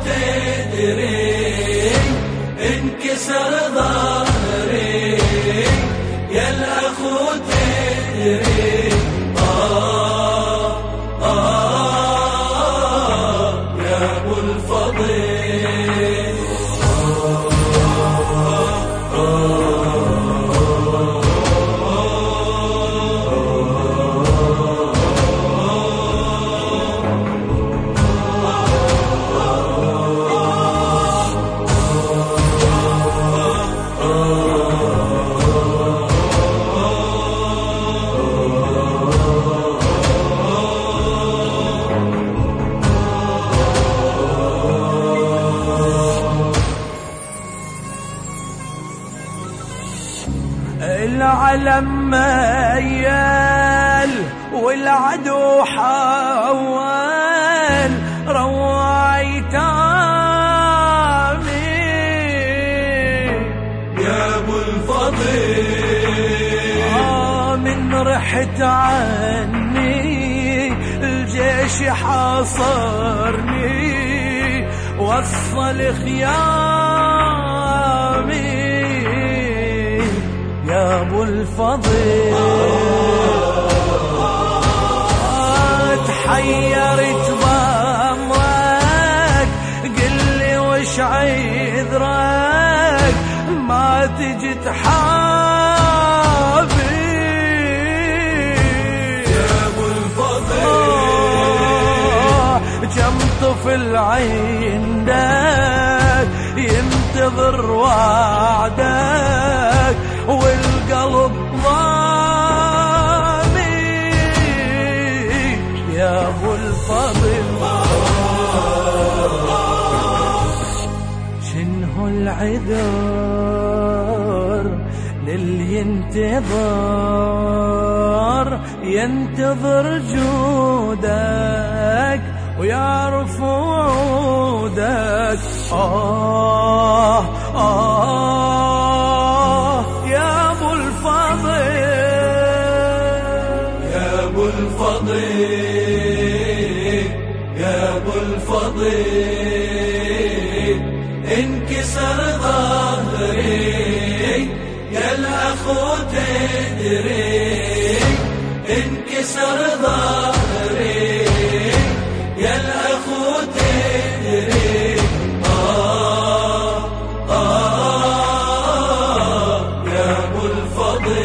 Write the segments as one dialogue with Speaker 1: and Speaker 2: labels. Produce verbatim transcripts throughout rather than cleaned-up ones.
Speaker 1: تدري انكسر ظهري يا الأخو تدري آه آه يا أبو الفضل
Speaker 2: العلم ميال والعدو حول روعي تامي
Speaker 1: يا ابو الفضل
Speaker 2: آه من رحت عني الجيش حاصرني وصل خيامي يا ابو الفضل تحيرت بامرك قلي وش عذرك ما تجي تحابي
Speaker 1: يا ابو الفضل
Speaker 2: كم طفل عندك ينتظر وعدك والقلب ضامي يا ابو الفضل شنه العذر للي ينتظر ينتظر جودك ويعرف وعودك آه آه يا أبو الفضل
Speaker 1: يا أبو الفضل يا أبو الفضل انكسر ظهري يا الأخو تدري انكسر ظهري يا الأخو تدري آه آه يا أبو الفضل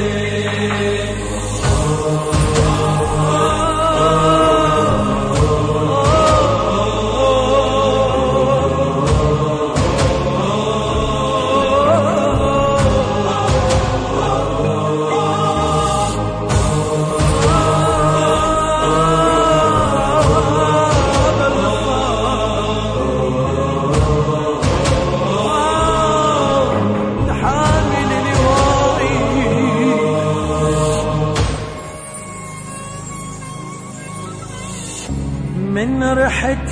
Speaker 2: من رحت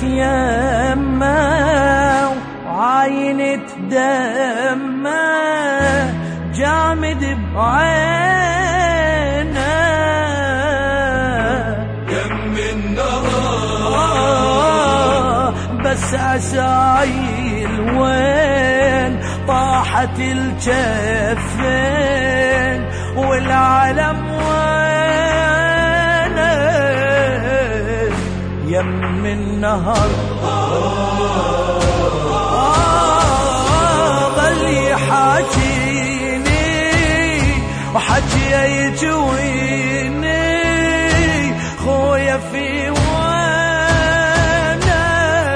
Speaker 2: يمه وعاينة دمه جامد بعينه
Speaker 1: دم النهار
Speaker 2: بس عسايل وين طاحت الجفين والعلم يم النهر آه ظل يحاجيني وحجي يجويني خويا في وانا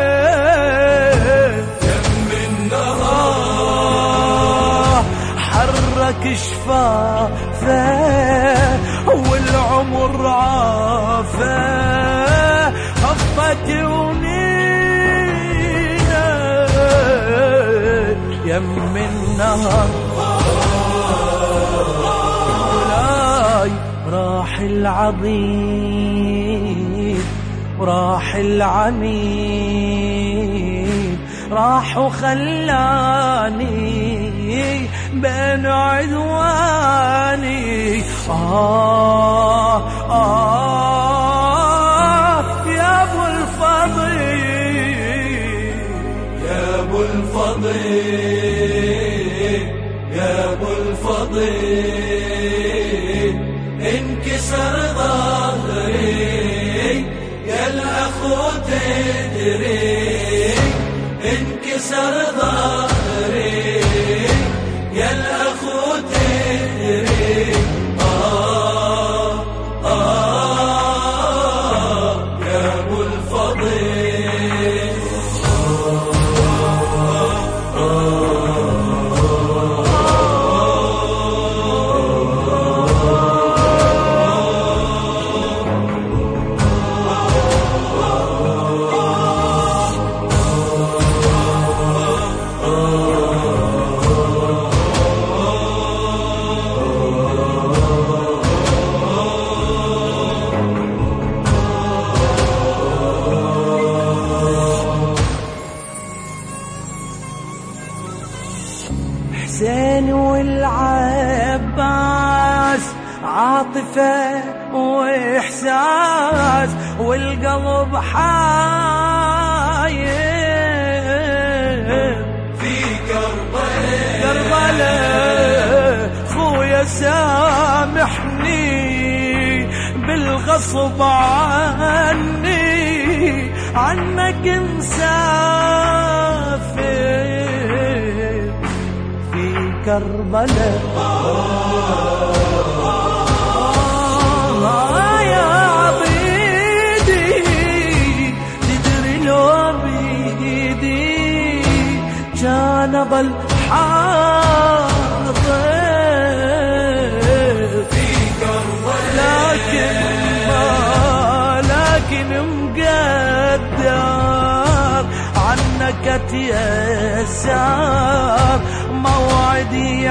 Speaker 1: يم النهار
Speaker 2: حرك شفافه والعمر عافه خفت ونينا يم النهر مولاي راح العظيم وراح العميد راح وخلاني بين عدواني آه آه يا أبو الفضل
Speaker 1: الفضل يا ابو الفضل انكسر ظهري يا الاخو تدري انكسر ظهري يا الاخو تدري آه آه يا ابو الفضل
Speaker 2: حسين والعباس عاطفة وإحساس والقلب حاير
Speaker 1: في كربلاء
Speaker 2: كربلاء خويا سامحني بالغصب عني عنك مسافر كربلاء آه يا عبيدي تدري لو بيدي كان ظل حاضر
Speaker 1: في كربلاء
Speaker 2: لكن ما لكن مقدر عنك تيسر موعدي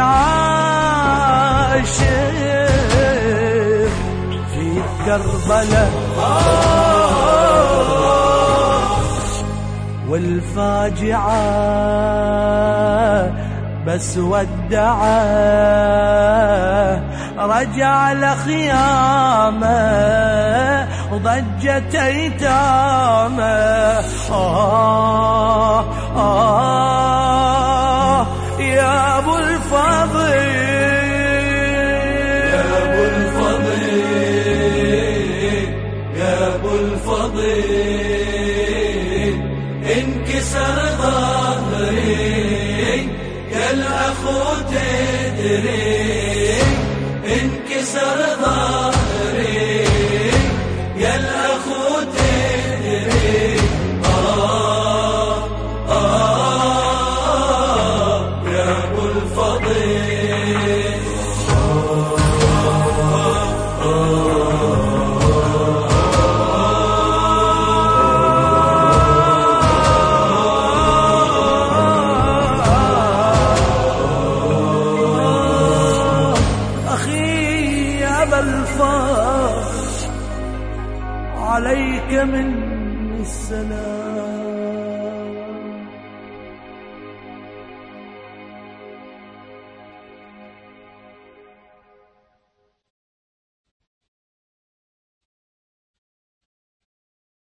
Speaker 2: عاشر في كربلاء والفاجعة بس ودعه رجع لخيامه وضجت ايتامه آه آه يا ابو الفضل
Speaker 1: يا ابو الفضل يا ابو الفضل انكسر ظهري يا الاخو تدري انكسر ظهري يا الاخو تدري آه آه يا ابو الفضل
Speaker 2: عليك من السلام